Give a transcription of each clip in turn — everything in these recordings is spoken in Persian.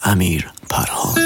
امیر پرهان.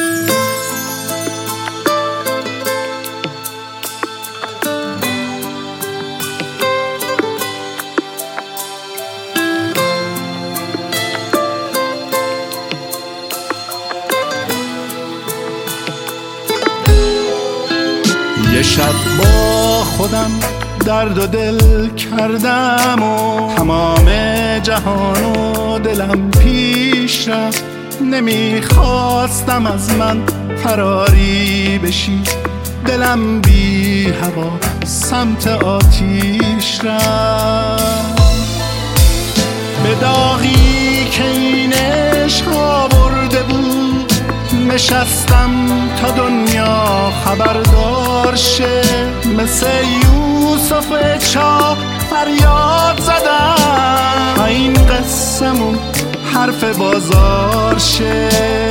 یه شب با خودم درد و دل کردم و تمام جهان و دلم پیش رفت. نمیخواستم از من فراری بشی، دلم بی هوا سمت آتیش رفت. به داغی که این عشق آورده بود نشستم تا دنیا خبردار شه. مثل یوسف چاه فریاد زدم تا این قصه‌مون حرف بازار شه.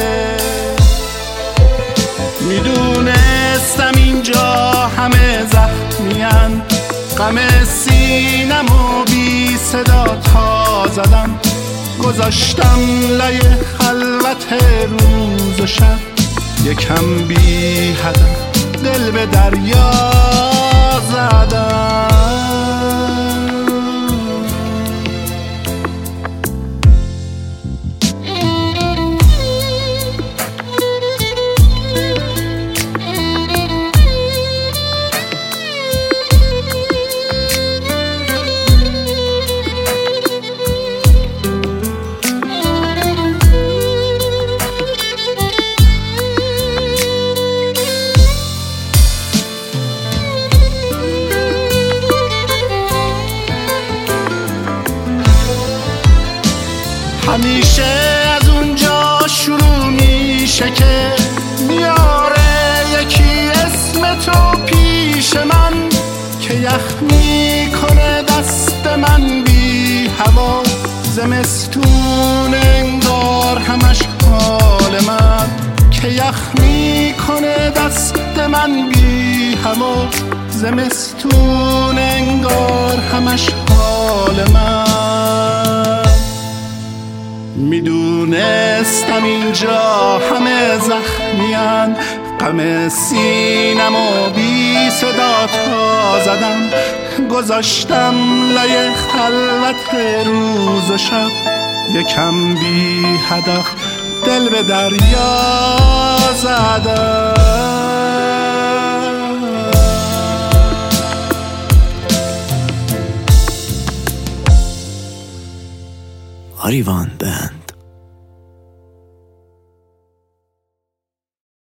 میدونستم اینجا همه زخمین، غم سینمو بی صدا تا زدم. گذاشتم لای خلوت روز و شب، یکم بی هدف دل به دریا زدم. همیشه از اونجا شروع میشه که میاره یکی اسم تو پیش من، که یخ میکنه دست من بی هوا. زمستون انگار همش حال من، که یخ میکنه دست من بی هوا. زمستون انگار همش حال من. میدونستم اینجا همه زخمین، غم سینمو بی صدا تا زدم. گذاشتم لای خلوت روز و شب، یکم بی هدف دل به دریا زدم. آریوان بند.